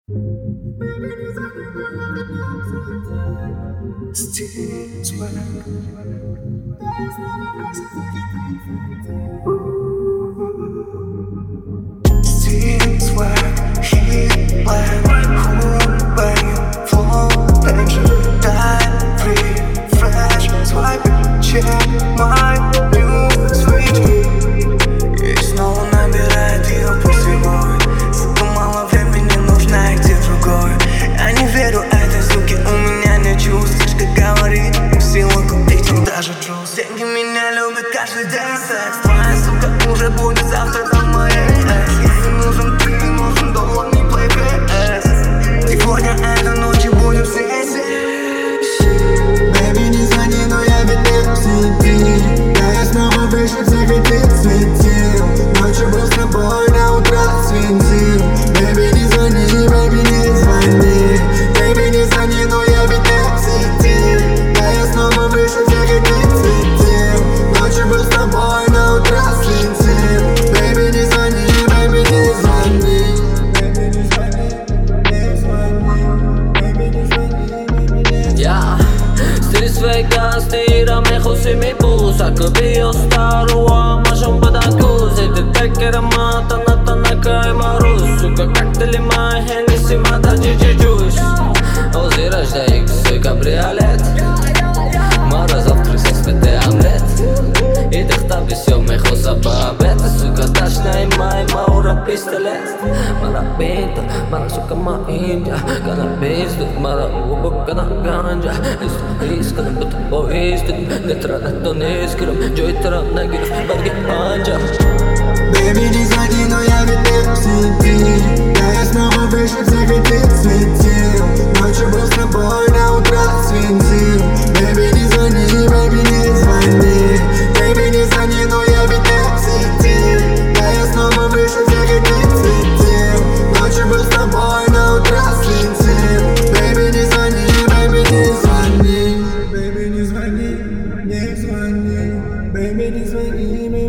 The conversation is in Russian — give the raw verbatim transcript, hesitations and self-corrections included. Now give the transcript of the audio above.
Steam swag. Steam swag. Heat black. Cool bang. Flow tension. Die free. Fresh. Swipe. Check my new switch. И снова набирает ее пульсевой. Сука, мало времени, нужно идти другой. Я не верю этой суке, у меня нет чувств. Слишком говорит, в силу купить им даже джуз. Деньги меня любят каждый день, секс. Твоя сука уже будет завтра там моей экс. Если нужен ты, нужен доллар, не плей пи эс. Сегодня этой ночью будем здесь. Baby, не звони, но я ведь не в сети. Да, я снова выше всех этих светил. Ночью был с тобой, на утро светил. Baby, не звони, baby, не звони. Baby, не звони, но я ведь не в сети. Да, я снова выше всех этих светил. Ночью был с тобой, на утро светил. Baby, не звони, baby, не звони. Baby, не звони, не звони. Baby, не звони, baby, не звони. Yeah. Streets Vegas, tírame José mi pusa Que bio стару, а можем подокусить Ты так и ромата, на тонака и мороз Сука, как ты лимай, Хеннесси, мата, чичичусь Ози рождай икс, кабриолет Морозов, крыса, спитый омлет И ты хтаби сёмый хоса бабет Сука, дашна и май, маура пистолет Мара пинта, мара сука, ма индия Канабис, тут мара уба, кана ганджа Искрым, будто поистин Не тратно не искрым Джой тарам нагиров, барги панджа Baby, не звони, но я ведь не в сети. Да, я снова выше всех этих светил. Ночью был с тобой, на утро светил. Baby, не звони, baby, не звони. Baby, не звони, но я ведь не в сети. Да, я снова выше всех этих светил. Ночью был с тобой, на утро светил. Baby, не звони, baby, не звони. Baby, не звони, не звони. Baby, не звони,